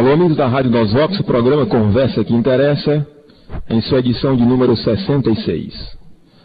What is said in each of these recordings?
Alô, amigos da Rádio Nós Vox, o programa Conversa que Interessa, em sua edição de número 66.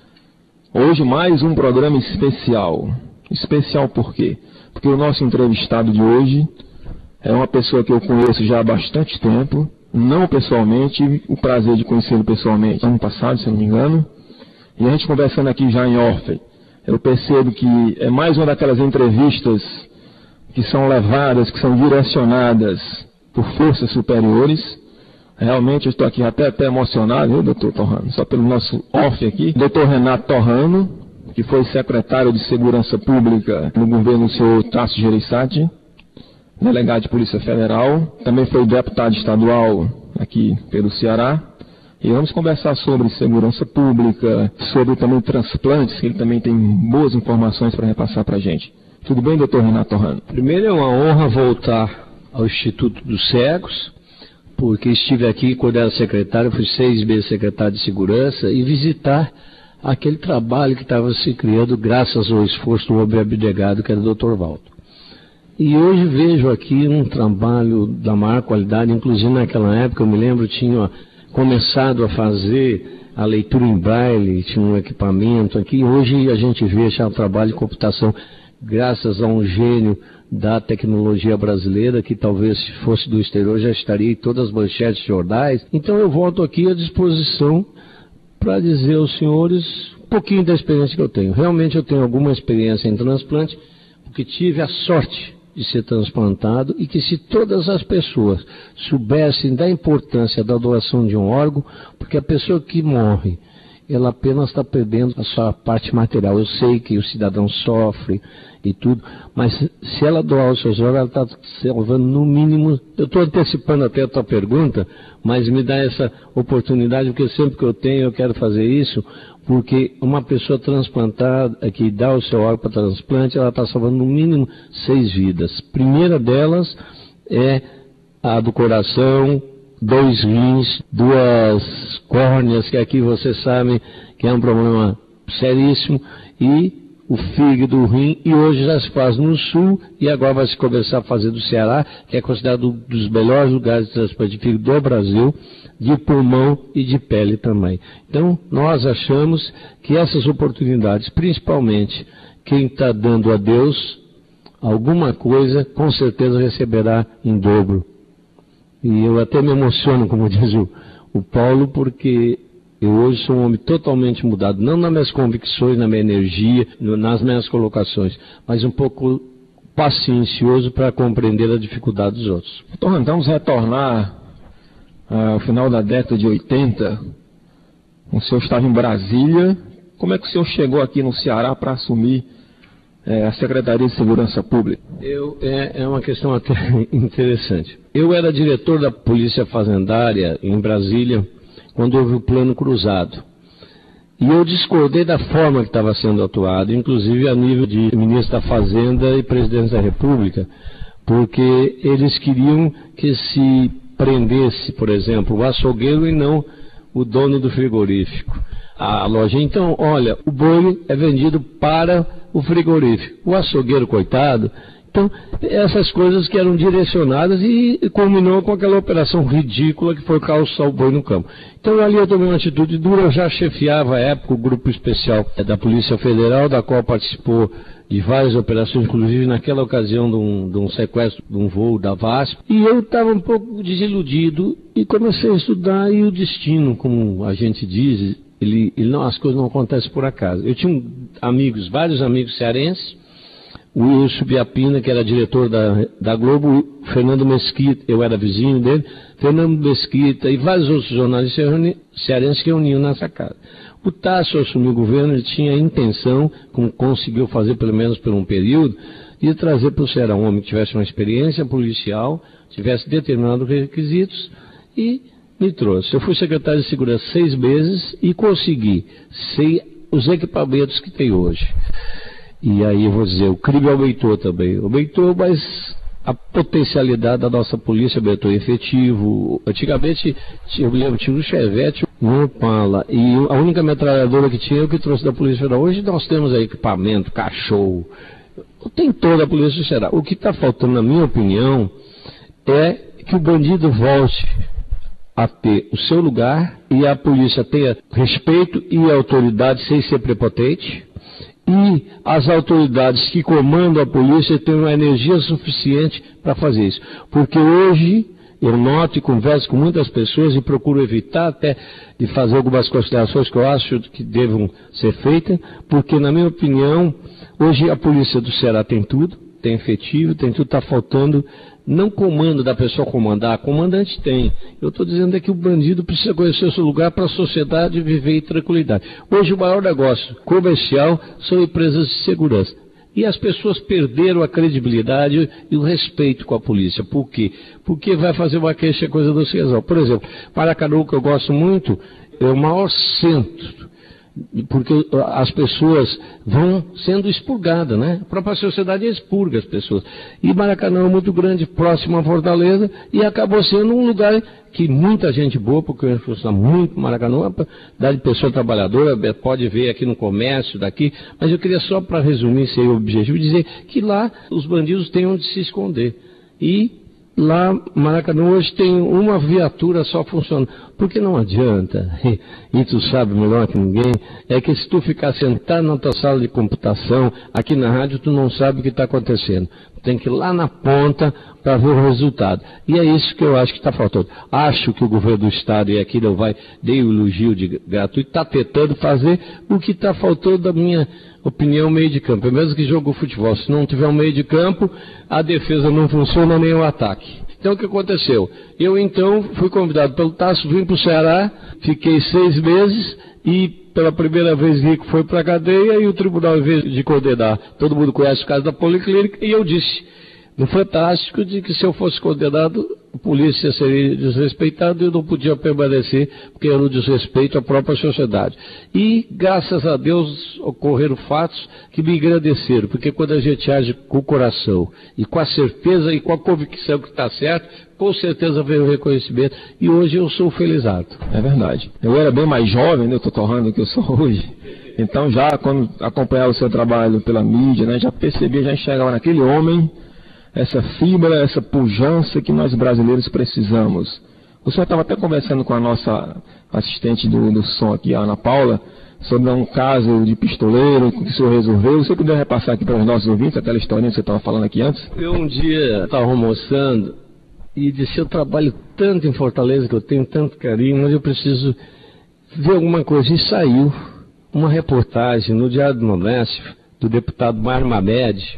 Hoje mais um programa especial. Especial por quê? Porque o nosso entrevistado de hoje é uma pessoa que eu conheço já há bastante tempo, não pessoalmente, o prazer de conhecê-lo pessoalmente ano passado, se não me engano, e a gente conversando aqui já em off, eu percebo que é mais uma daquelas entrevistas que são levadas, que são direcionadas por forças superiores. Realmente eu estou aqui até emocionado, viu, doutor Torrano? Só pelo nosso off aqui. Doutor Renato Torrano, que foi secretário de Segurança Pública no governo do senhor Tasso Gereissati, delegado de Polícia Federal, também foi deputado estadual aqui pelo Ceará. E vamos conversar sobre segurança pública, sobre também transplantes, que ele também tem boas informações para repassar para a gente. Tudo bem, doutor Renato Torrano? Primeiro, é uma honra voltar ao Instituto dos Cegos, porque estive aqui quando era secretário, fui 6 meses secretário de Segurança, e visitar aquele trabalho que estava se criando graças ao esforço do homem abnegado, que era o Dr. Waldo. E hoje vejo aqui um trabalho da maior qualidade, inclusive naquela época, eu me lembro, tinha começado a fazer a leitura em braille, tinha um equipamento aqui. Hoje a gente vê já o trabalho de computação, graças a um gênio da tecnologia brasileira, que talvez se fosse do exterior já estaria em todas as manchetes de jornais. Então eu volto aqui à disposição para dizer aos senhores um pouquinho da experiência que eu tenho. Realmente eu tenho alguma experiência em transplante, porque tive a sorte de ser transplantado, e que se todas as pessoas soubessem da importância da doação de um órgão, porque a pessoa que morre, ela apenas está perdendo a sua parte material. Eu sei que o cidadão sofre e tudo, mas se ela doar os seus órgãos, ela está salvando no mínimo. Eu estou antecipando até a tua pergunta, mas me dá essa oportunidade, porque sempre que eu tenho, eu quero fazer isso, porque uma pessoa transplantada, que dá o seu órgão para transplante, ela está salvando no mínimo 6 vidas. A primeira delas é a do coração, 2 rins, 2 córneas, que aqui vocês sabem que é um problema seríssimo, e o fígado, o rim, e hoje já se faz no Sul, e agora vai se começar a fazer do Ceará, que é considerado um dos melhores lugares de transplante de fígado do Brasil, de pulmão e de pele também. Então, nós achamos que essas oportunidades, principalmente quem está dando a Deus alguma coisa, com certeza receberá em dobro. E eu até me emociono, como diz o Paulo, porque eu hoje sou um homem totalmente mudado, não nas minhas convicções, na minha energia, nas minhas colocações, mas um pouco paciencioso para compreender a dificuldade dos outros. Então, vamos retornar ao final da década de 80. O senhor estava em Brasília. Como é que o senhor chegou aqui no Ceará para assumir a Secretaria de Segurança Pública? É uma questão até interessante. Eu era diretor da Polícia Fazendária em Brasília quando houve o Plano Cruzado. E eu discordei da forma que estava sendo atuado, inclusive a nível de ministro da Fazenda e presidente da República, porque eles queriam que se prendesse, por exemplo, o açougueiro e não o dono do frigorífico. A loja, então, olha, o boi é vendido para o frigorífico. O açougueiro, coitado. Então, essas coisas que eram direcionadas, e culminou com aquela operação ridícula que foi calçar o boi no campo. Então, ali eu tomei uma atitude dura. Eu já chefiava à época o grupo especial da Polícia Federal, da qual participou de várias operações, inclusive naquela ocasião de um sequestro de um voo da VASP. E eu estava um pouco desiludido e comecei a estudar, e o destino, como a gente diz, as coisas não acontecem por acaso. Eu tinha vários amigos cearenses, o Wilson Biapina, que era diretor da Globo, o Fernando Mesquita, eu era vizinho dele, Fernando Mesquita e vários outros jornalistas cearenses que reuniam nessa casa. O Tasso assumiu o governo, ele tinha a intenção, como conseguiu fazer pelo menos por um período, de trazer para o Ceará um homem que tivesse uma experiência policial, tivesse determinados requisitos, e me trouxe. Eu fui secretário de Segurança 6 meses e consegui os equipamentos que tem hoje. E aí eu vou dizer, o crime aumentou também. Aumentou, mas a potencialidade da nossa polícia aumentou efetivo. Antigamente, eu me lembro, tinha um Chevette, um Opala, e a única metralhadora que tinha eu que trouxe da Polícia Federal. Hoje nós temos aí equipamento, cachorro, tem toda a Polícia Federal. O que está faltando, na minha opinião, é que o bandido volte a ter o seu lugar e a polícia tenha respeito e autoridade sem ser prepotente, e as autoridades que comandam a polícia tenham a energia suficiente para fazer isso. Porque hoje eu noto e converso com muitas pessoas e procuro evitar até de fazer algumas considerações que eu acho que devam ser feitas, porque, na minha opinião, hoje a polícia do Ceará tem tudo, tem efetivo, tem tudo, está faltando, não comando da pessoa comandar, comandante tem. Eu estou dizendo é que o bandido precisa conhecer o seu lugar para a sociedade viver em tranquilidade. Hoje o maior negócio comercial são empresas de segurança. E as pessoas perderam a credibilidade e o respeito com a polícia. Por quê? Porque vai fazer uma queixa, coisa do Cesar. Por exemplo, Maracanã, que eu gosto muito, é o maior centro, porque as pessoas vão sendo expurgadas, né? A própria sociedade expurga as pessoas. E Maracanã é muito grande, próximo à Fortaleza, e acabou sendo um lugar que muita gente boa, porque eu gosto muito Maracanã, da pessoa trabalhadora, pode ver aqui no comércio daqui, mas eu queria só para resumir esse objetivo, dizer que lá os bandidos têm onde se esconder. E lá, Maracanã hoje tem uma viatura só funcionando. Porque não adianta, e tu sabe melhor que ninguém, é que se tu ficar sentado na tua sala de computação, aqui na rádio, tu não sabe o que está acontecendo. Tem que ir lá na ponta para ver o resultado. E é isso que eu acho que está faltando. Acho que o governo do Estado, e aqui não vai, dei o elogio de gratuito, está tentando fazer o que está faltando, da minha opinião, meio de campo. É mesmo que jogo de futebol. Se não tiver um meio de campo, a defesa não funciona nem o ataque. Então o que aconteceu? Eu então fui convidado pelo Tasso, vim para o Ceará, fiquei 6 meses e pela primeira vez Rico foi para a cadeia e o tribunal, em vez de condenar, todo mundo conhece o caso da Policlínica, e eu disse no Fantástico de que se eu fosse condenado, a polícia seria desrespeitada e eu não podia permanecer, porque era um desrespeito à própria sociedade. E, graças a Deus, ocorreram fatos que me engrandeceram, porque quando a gente age com o coração e com a certeza e com a convicção que está certo, com certeza veio o reconhecimento, e hoje eu sou felizardo. É verdade. Eu era bem mais jovem, né, eu estou tornando o que eu sou hoje. Então, já quando acompanhava o seu trabalho pela mídia, né, já percebia, já enxergava naquele homem essa fibra, essa pujança que nós brasileiros precisamos. O senhor estava até conversando com a nossa assistente do som aqui, a Ana Paula, sobre um caso de pistoleiro que o senhor resolveu. Você poderia repassar aqui para os nossos ouvintes aquela historinha que você estava falando aqui antes? Eu um dia estava almoçando e disse, eu trabalho tanto em Fortaleza, que eu tenho tanto carinho, mas eu preciso ver alguma coisa. E saiu uma reportagem no Diário do Nordeste, do deputado Mário Mamed,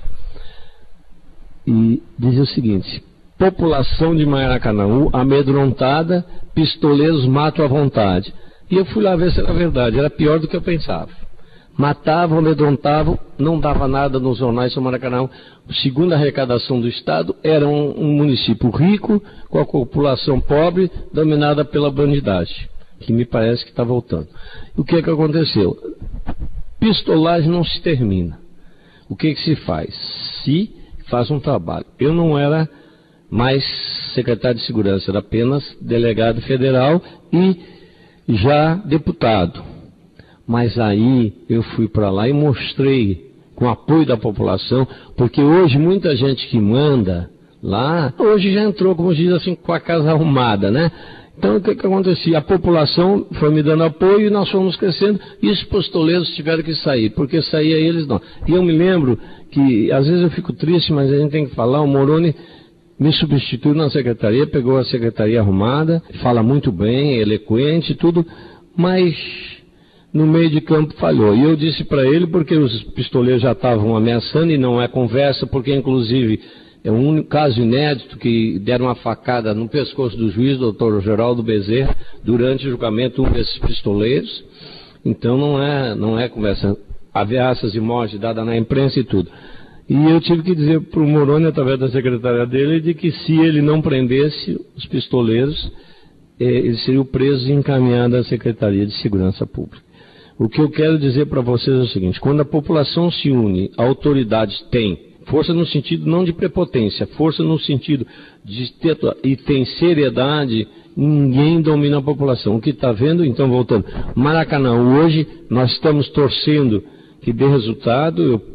e dizia o seguinte: população de Maracanaú amedrontada, pistoleiros matam à vontade. E eu fui lá ver se era verdade, era pior do que eu pensava. Matavam, amedrontavam, não dava nada nos jornais do Maracanaú. Segundo a arrecadação do Estado, era um município rico, com a população pobre, dominada pela bandidagem, que me parece que está voltando. O que é que aconteceu? Pistolagem não se termina. O que se faz? Se faz um trabalho. Eu não era mais secretário de segurança, era apenas delegado federal e já deputado. Mas aí eu fui para lá e mostrei, com apoio da população, porque hoje muita gente que manda lá, hoje já entrou, como diz assim, com a casa arrumada, né? Então o que acontecia? A população foi me dando apoio e nós fomos crescendo, e os pistoleiros tiveram que sair, porque saía eles não. E eu me lembro que, às vezes eu fico triste, mas a gente tem que falar, o Moroni me substituiu na secretaria, pegou a secretaria arrumada, fala muito bem, eloquente, tudo, mas no meio de campo falhou. E eu disse para ele, porque os pistoleiros já estavam ameaçando, e não é conversa, porque inclusive é um único caso inédito que deram uma facada no pescoço do juiz, doutor Geraldo Bezerra, durante o julgamento, um desses pistoleiros. Então não é conversa. Ameaças de morte dada na imprensa e tudo. E eu tive que dizer para o Moroni, através da secretária dele, de que se ele não prendesse os pistoleiros, eles seriam presos e encaminhados à Secretaria de Segurança Pública. O que eu quero dizer para vocês é o seguinte: quando a população se une, a autoridade tem força no sentido não de prepotência, força no sentido de ter, e tem seriedade, ninguém domina a população. O que está vendo, então, voltando, Maracanã, hoje nós estamos torcendo que dê resultado. Eu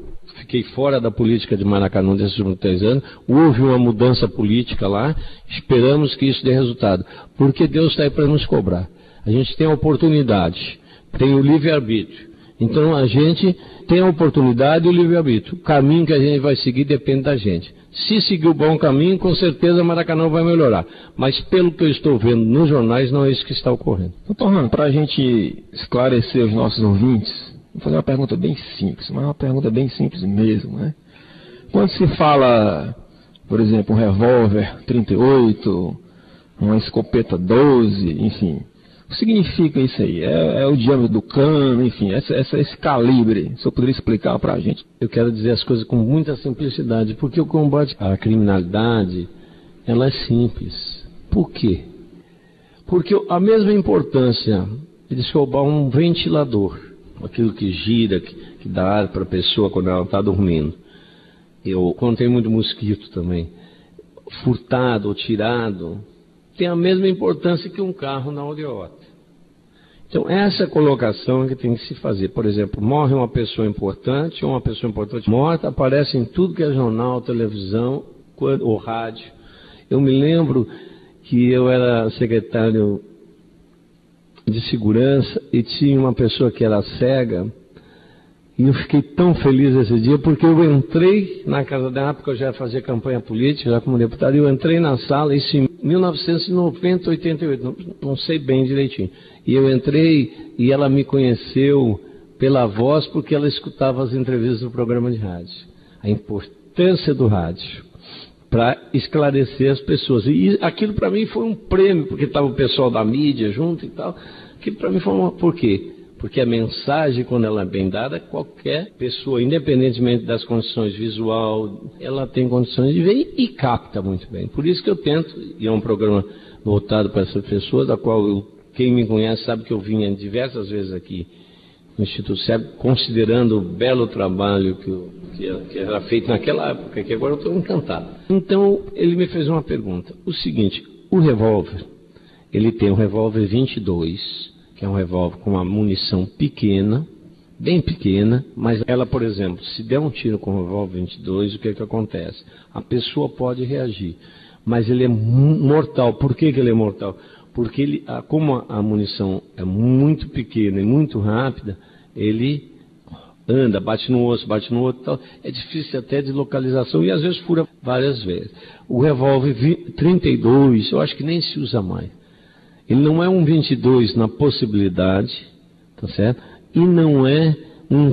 fiquei fora da política de Maracanã desses últimos 3 anos, houve uma mudança política lá, esperamos que isso dê resultado, porque Deus está aí para nos cobrar. A gente tem a oportunidade, tem o livre-arbítrio. Então a gente tem a oportunidade e o livre-arbítrio. O caminho que a gente vai seguir depende da gente. Se seguir o bom caminho, com certeza Maracanã vai melhorar. Mas pelo que eu estou vendo nos jornais, não é isso que está ocorrendo. Doutor Rano, para a gente esclarecer os nossos ouvintes, vou fazer uma pergunta bem simples, mas uma pergunta bem simples mesmo, né? Quando se fala, por exemplo, um revólver 38, uma escopeta 12, enfim, o que significa isso aí? É o diâmetro do cano, enfim, esse calibre. O senhor poderia explicar para a gente? Eu quero dizer as coisas com muita simplicidade, porque o combate à criminalidade, ela é simples. Por quê? Porque a mesma importância de se roubar um ventilador, aquilo que gira, que dá ar para a pessoa quando ela está dormindo. Eu contei muito mosquito também. Furtado ou tirado, tem a mesma importância que um carro na aldeota. Então, essa colocação é que tem que se fazer. Por exemplo, morre uma pessoa importante, ou uma pessoa importante morta, aparece em tudo que é jornal, televisão, ou rádio. Eu me lembro que eu era secretário de segurança e tinha uma pessoa que era cega, e eu fiquei tão feliz esse dia, porque eu entrei na casa dela, porque eu já fazia campanha política, já como deputado, e eu entrei na sala, isso em 1990, 88, não sei bem direitinho. E eu entrei e ela me conheceu pela voz, porque ela escutava as entrevistas do programa de rádio. A importância do rádio para esclarecer as pessoas. E aquilo para mim foi um prêmio, porque estava o pessoal da mídia junto e tal. Aquilo para mim foi por quê? Porque a mensagem, quando ela é bem dada, qualquer pessoa, independentemente das condições visual, ela tem condições de ver e capta muito bem. Por isso que eu tento, e é um programa voltado para essas pessoas, da qual quem me conhece sabe que eu vinha diversas vezes aqui no Instituto SEB, considerando o belo trabalho que era feito naquela época, que agora eu estou encantado. Então, ele me fez uma pergunta. O seguinte, o revólver, ele tem um revólver 22, que é um revólver com uma munição pequena, bem pequena, mas ela, por exemplo, se der um tiro com o revólver 22, o que acontece? A pessoa pode reagir, mas ele é mortal. Por que ele é mortal? Porque ele, como a munição é muito pequena e muito rápida, ele anda, bate no osso, bate no outro, tal. É difícil até de localização e às vezes fura várias vezes. O revólver 32, eu acho que nem se usa mais. Ele não é um 22 na possibilidade, tá certo? E não é um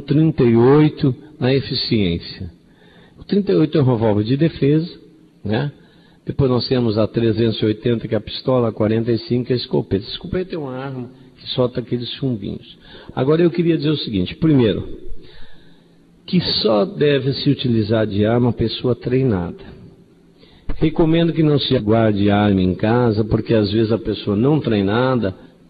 38 na eficiência. O 38 é um revólver de defesa, né? Depois nós temos a 380, que é a pistola, a 45, que é a escopeta. A escopeta é uma arma que solta aqueles chumbinhos. Agora eu queria dizer o seguinte, primeiro, que só deve se utilizar de arma pessoa treinada. Recomendo que não se guarde arma em casa, porque às vezes a pessoa não treinada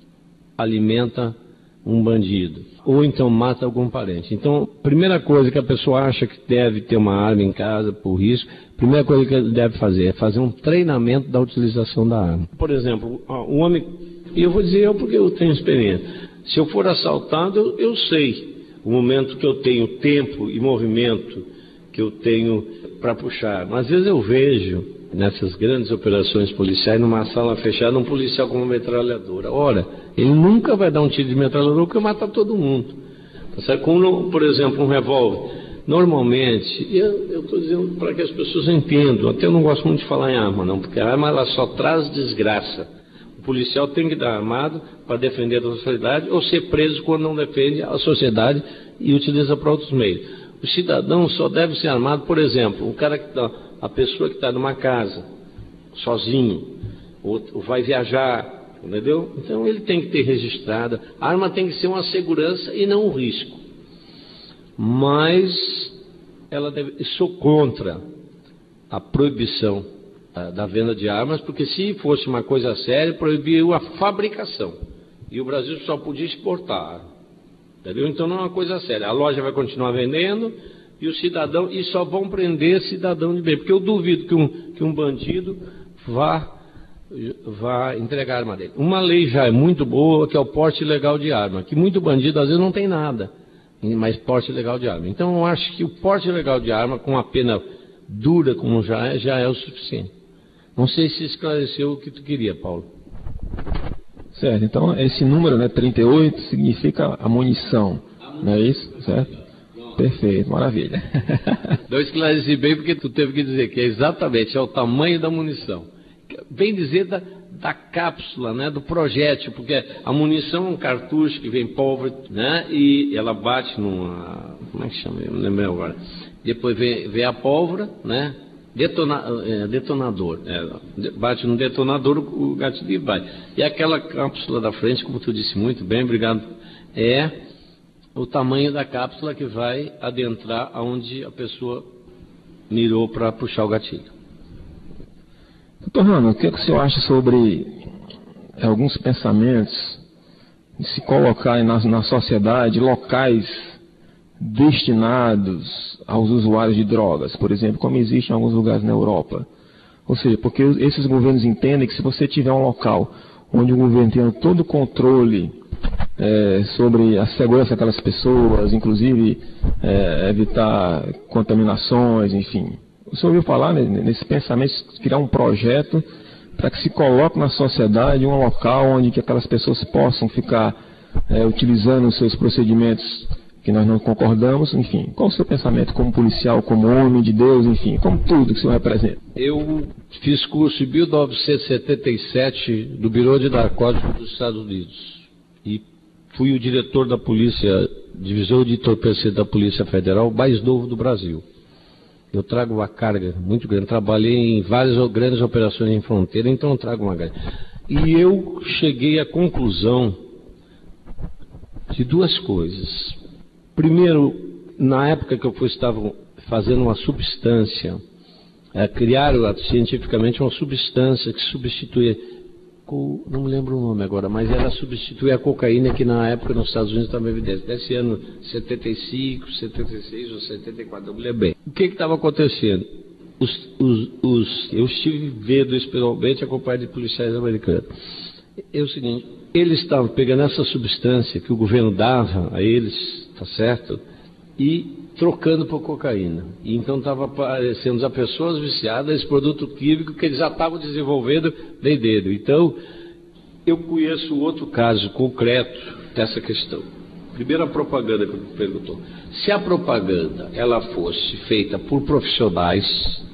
alimenta um bandido, ou então mata algum parente. Então, primeira coisa que a pessoa acha que deve ter uma arma em casa por risco, primeira coisa que ele deve fazer é fazer um treinamento da utilização da arma. Por exemplo, um homem, e eu vou dizer porque eu tenho experiência, se eu for assaltado, eu sei o momento que eu tenho tempo e movimento que eu tenho para puxar. Mas às vezes eu vejo nessas grandes operações policiais, numa sala fechada, um policial com uma metralhadora. Ora, ele nunca vai dar um tiro de metralhadora porque mata todo mundo. Como, por exemplo, um revólver. Normalmente, eu estou dizendo para que as pessoas entendam, até eu não gosto muito de falar em arma, não, porque a arma ela só traz desgraça. O policial tem que estar armado para defender a sociedade ou ser preso quando não defende a sociedade e utiliza para outros meios. O cidadão só deve ser armado, por exemplo, a pessoa que está numa casa, sozinho, ou vai viajar, entendeu? Então ele tem que ter registrada. A arma tem que ser uma segurança e não um risco. Mas sou contra a proibição da venda de armas, porque se fosse uma coisa séria, proibiu a fabricação. E o Brasil só podia exportar, entendeu? Então não é uma coisa séria. A loja vai continuar vendendo e o cidadão, e só vão prender cidadão de bem, porque eu duvido que um bandido vá entregar a arma dele. Uma lei já é muito boa, que é o porte ilegal de arma, que muito bandido às vezes não tem nada. mas porte ilegal de arma. Então eu acho que o porte ilegal de arma, com a pena dura como já é o suficiente. Não sei se esclareceu o que tu queria, Paulo. Certo, então esse número, né, 38, significa a munição, não é isso? Certo? Perfeito, maravilha. Eu esclareci bem porque tu teve que dizer que é o tamanho da munição. Bem dizer da cápsula, né, do projétil, porque a munição é um cartucho que vem pólvora, né, e ela bate numa... Como é que chama? Eu não lembro agora. Depois vem a pólvora, né, detonador. Bate no detonador, o gatilho vai. E aquela cápsula da frente, como tu disse muito bem, obrigado, é o tamanho da cápsula que vai adentrar aonde a pessoa mirou para puxar o gatilho. Doutor Rano, o que o senhor acha sobre alguns pensamentos de se colocar na sociedade locais destinados aos usuários de drogas, por exemplo, como existe em alguns lugares na Europa? Ou seja, porque esses governos entendem que se você tiver um local onde o governo tem todo o controle sobre a segurança daquelas pessoas, inclusive evitar contaminações, enfim. O senhor ouviu falar nesse pensamento de criar um projeto para que se coloque na sociedade um local onde que aquelas pessoas possam ficar utilizando os seus procedimentos que nós não concordamos, enfim. Qual o seu pensamento como policial, como homem de Deus, enfim, como tudo que o senhor representa? Eu fiz curso em 1977 do Bureau de Narcóticos dos Estados Unidos e fui o diretor da polícia, divisor de entorpecentes da Polícia Federal, mais novo do Brasil. Eu trago uma carga muito grande, trabalhei em várias grandes operações em fronteira, então eu trago uma carga. E eu cheguei à conclusão de duas coisas. Primeiro, na época que estavam fazendo uma substância, criaram cientificamente uma substância que substituía, não me lembro o nome agora, mas ela substitui a cocaína que na época nos Estados Unidos estava evidente. Nesse ano 75, 76 ou 74, eu me lembro bem. O que estava acontecendo? Eu estive vendo isso pessoalmente, acompanhado de policiais americanos. É o seguinte, eles estavam pegando essa substância que o governo dava a eles, tá certo? E trocando por cocaína. E então estava aparecendo a pessoas viciadas, esse produto químico que eles já estavam desenvolvendo nem dele. Então, eu conheço outro caso concreto dessa questão. Primeiro, a propaganda que eu perguntou. Se a propaganda ela fosse feita por profissionais,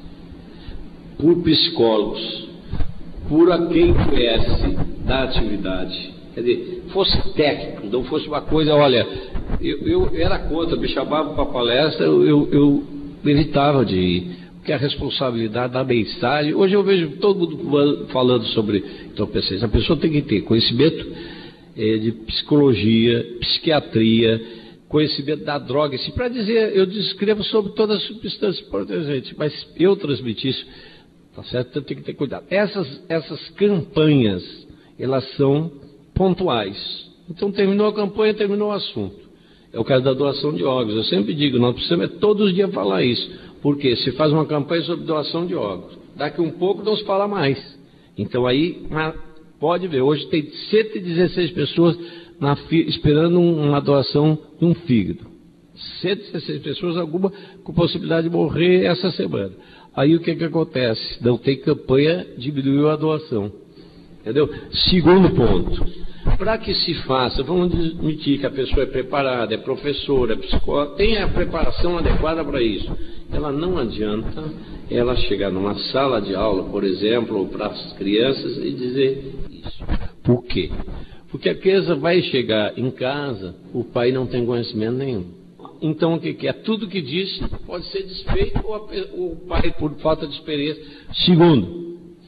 por psicólogos, por quem conhece da atividade, quer dizer, fosse técnico, não fosse uma coisa, olha, eu era contra, me chamavam para palestra, eu evitava de ir, porque a responsabilidade da mensagem, hoje eu vejo todo mundo falando sobre entorpecentes, a pessoa tem que ter conhecimento de psicologia, psiquiatria, conhecimento da droga, assim, para dizer, eu descrevo sobre todas as substâncias protegentes, mas eu transmiti isso, tá certo? Então tem que ter cuidado. Essas campanhas, elas são pontuais. Então terminou a campanha, terminou o assunto. É o caso da doação de órgãos. Eu sempre digo, nós precisamos todos os dias falar isso. Porque se faz uma campanha sobre doação de órgãos, daqui um pouco não se fala mais. Então aí, pode ver, hoje tem 116 pessoas esperando uma doação de um fígado. 116 pessoas, alguma com possibilidade de morrer essa semana. Aí o que acontece? Não tem campanha, diminuiu a doação. Entendeu? Segundo ponto, para que se faça, vamos admitir que a pessoa é preparada, é professora, é psicóloga, tem a preparação adequada para isso. Ela não adianta ela chegar numa sala de aula, por exemplo, ou para as crianças e dizer isso. Por quê? Porque a criança vai chegar em casa, o pai não tem conhecimento nenhum. Então o que é? Tudo que disse pode ser desfeito ou o pai por falta de experiência. Segundo,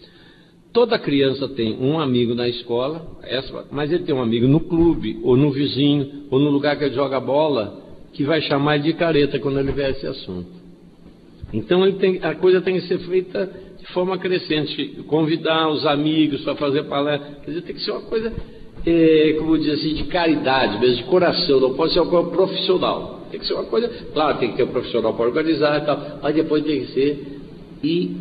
toda criança tem um amigo na escola, mas ele tem um amigo no clube, ou no vizinho, ou no lugar que ele joga bola, que vai chamar ele de careta quando ele ver esse assunto. Então a coisa tem que ser feita de forma crescente, convidar os amigos para fazer palestra, quer dizer, tem que ser uma coisa, como dizer assim, de caridade, mesmo de coração, não pode ser uma coisa profissional. Tem que ser uma coisa, claro, tem que ter um profissional para organizar e tal, mas depois tem que ser, e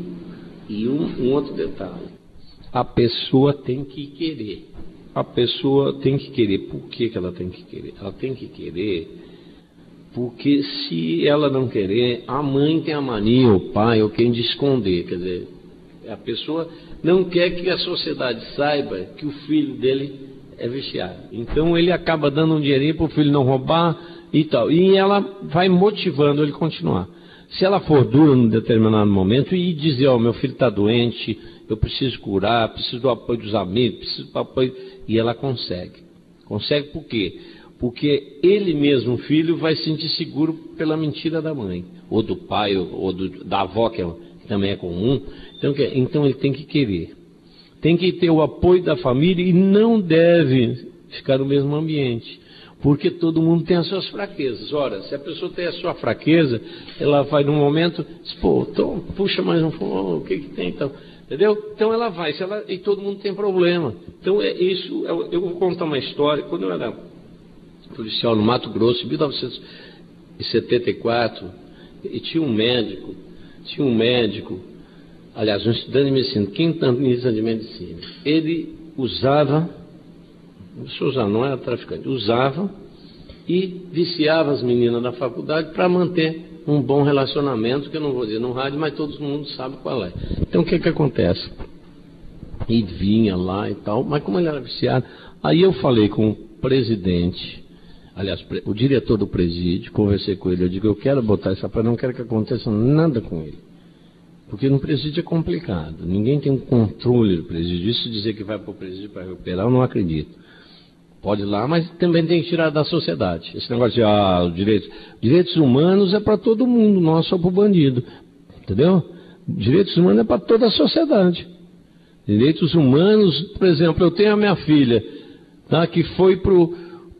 um outro detalhe. A pessoa tem que querer. A pessoa tem que querer. Por que ela tem que querer? Ela tem que querer Porque se ela não querer, a mãe tem a mania, o pai, ou quem de esconder. Quer dizer, a pessoa não quer que a sociedade saiba que o filho dele é viciado. Então ele acaba dando um dinheirinho para o filho não roubar e tal. E ela vai motivando ele a continuar. Se ela for dura num determinado momento e dizer, ó, meu filho está doente, eu preciso curar, preciso do apoio dos amigos, preciso do apoio... E ela consegue. Consegue por quê? Porque ele mesmo, o filho, vai se sentir seguro pela mentira da mãe, ou do pai, ou da avó, que também é comum. Então ele tem que querer. Tem que ter o apoio da família e não deve ficar no mesmo ambiente. Porque todo mundo tem as suas fraquezas. Ora, se a pessoa tem a sua fraqueza, ela vai num momento, diz, pô, então, puxa mais um fundo, o que tem então? Entendeu? Então ela vai, e todo mundo tem problema. Então eu vou contar uma história. Quando eu era policial no Mato Grosso, em 1974, e tinha um médico, aliás, um estudante de medicina, quintanista de medicina. Ele usava, não era traficante, usava e viciava as meninas da faculdade para manter um bom relacionamento, que eu não vou dizer no rádio, mas todo mundo sabe qual é. Então o que acontece? E vinha lá e tal, mas como ele era viciado, aí eu falei com o presidente, aliás, o diretor do presídio, conversei com ele, eu digo, eu quero botar essa para não quero que aconteça nada com ele. Porque no presídio é complicado, ninguém tem um controle do presídio. Isso dizer que vai para o presídio para recuperar, eu não acredito. Pode ir lá, mas também tem que tirar da sociedade. Esse negócio de direitos humanos é para todo mundo, não é só para o bandido. Entendeu? Direitos humanos é para toda a sociedade. Direitos humanos, por exemplo, eu tenho a minha filha, tá, que foi pro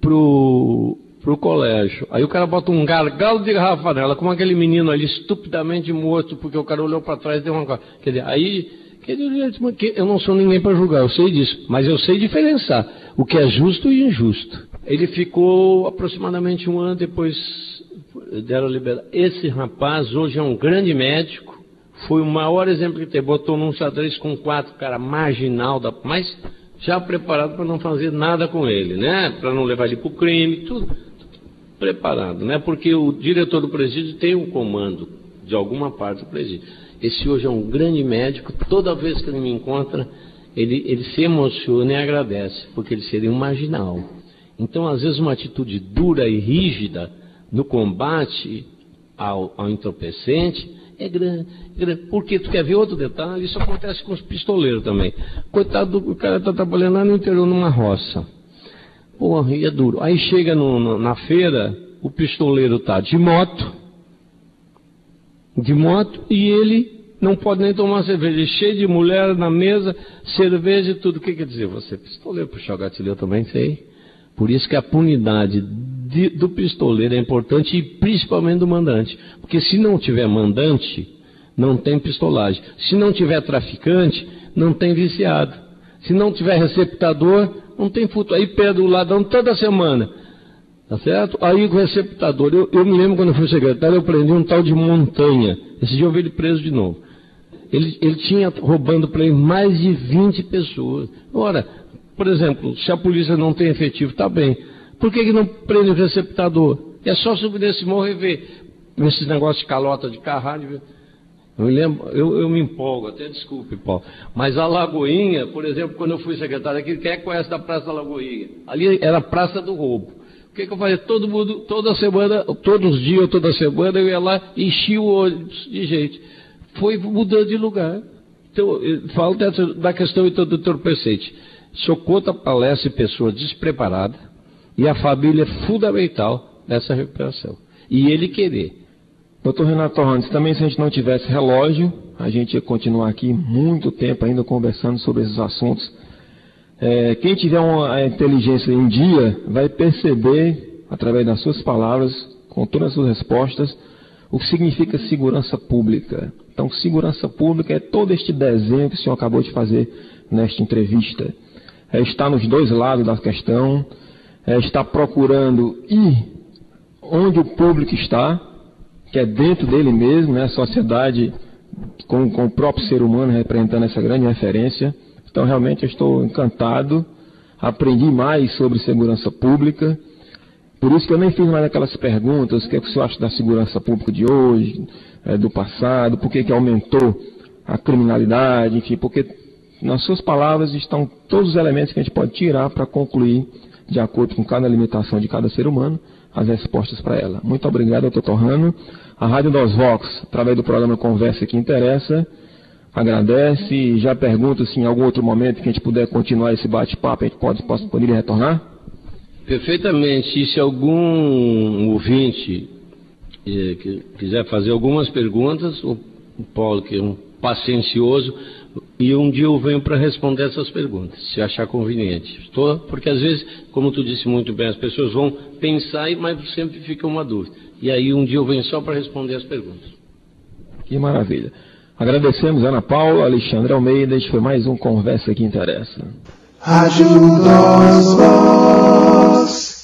colégio. Aí o cara bota um gargalo de garrafa nela, como aquele menino ali estupidamente morto, porque o cara olhou para trás e deu uma coisa. Quer dizer, aí, eu não sou ninguém para julgar, eu sei disso, mas eu sei diferenciar o que é justo e injusto. Ele ficou aproximadamente um ano depois deram liberdade. Esse rapaz hoje é um grande médico, foi o maior exemplo que teve, botou num xadrez com 4, cara marginal, mas já preparado para não fazer nada com ele, né? Para não levar ele para o crime, tudo preparado, né? Porque o diretor do presídio tem um comando de alguma parte do presídio. Esse hoje é um grande médico, toda vez que ele me encontra, ele se emociona e agradece, porque ele seria um marginal. Então, às vezes, uma atitude dura e rígida no combate ao entorpecente é grande. Porque tu quer ver outro detalhe? Isso acontece com os pistoleiros também. Coitado do cara está trabalhando lá no interior, numa roça. Porra, e é duro. Aí chega na feira, o pistoleiro está de moto, e ele não pode nem tomar cerveja, cheio de mulher na mesa, cerveja e tudo. O que quer dizer? Você é pistoleiro, puxar o gatilho, eu também sei. Por isso que a punidade do pistoleiro é importante, e principalmente do mandante. Porque se não tiver mandante, não tem pistolagem. Se não tiver traficante, não tem viciado. Se não tiver receptador, não tem furto. Aí pede o ladrão toda semana. Tá certo? Aí o receptador, eu me lembro quando eu fui secretário, eu prendi um tal de Montanha. Esse dia eu vi ele preso de novo. Ele tinha roubando para ele mais de 20 pessoas. Ora, por exemplo, se a polícia não tem efetivo, está bem. Por que não prende o receptador? É só subir nesse morro e ver esses negócios de calota de carralho. Eu me lembro, eu me empolgo, até desculpe, Paulo. Mas a Lagoinha, por exemplo, quando eu fui secretário aqui, quem é que conhece da Praça da Lagoinha? Ali era a Praça do Roubo. O que eu fazia? Todo mundo, toda semana, todos os dias, toda semana, eu ia lá e enchia o ônibus de gente. Foi mudando de lugar. Então, eu falo da questão então, do entorpecente. Sou contra a palestra de pessoas despreparadas, e a família é fundamental nessa recuperação. E ele querer. Doutor Renato Torrantes, também se a gente não tivesse relógio, a gente ia continuar aqui muito tempo ainda conversando sobre esses assuntos. Quem tiver uma inteligência em dia vai perceber, através das suas palavras, com todas as suas respostas, o que significa segurança pública. Então, segurança pública é todo este desenho que o senhor acabou de fazer nesta entrevista. Está nos dois lados da questão, está procurando ir onde o público está, que é dentro dele mesmo, né? A sociedade com o próprio ser humano representando essa grande referência. Então, realmente, eu estou encantado, aprendi mais sobre segurança pública. Por isso que eu nem fiz mais aquelas perguntas, o que é que o senhor acha da segurança pública de hoje, do passado, por que aumentou a criminalidade, enfim, porque nas suas palavras estão todos os elementos que a gente pode tirar para concluir, de acordo com cada limitação de cada ser humano, as respostas para ela. Muito obrigado, doutor Torrano. A Rádio Dos Vox, através do programa Conversa que Interessa, agradece e já pergunta se em algum outro momento que a gente puder continuar esse bate-papo, a gente poderia retornar? Perfeitamente. E se algum ouvinte quiser fazer algumas perguntas, o Paulo, que é um paciencioso, e um dia eu venho para responder essas perguntas, se achar conveniente. Porque às vezes, como tu disse muito bem, as pessoas vão pensar, mas sempre fica uma dúvida. E aí um dia eu venho só para responder as perguntas. Que maravilha. Agradecemos Ana Paula, Alexandre Almeida. Este foi mais um Conversa que Interessa. Rádio Dos Vox.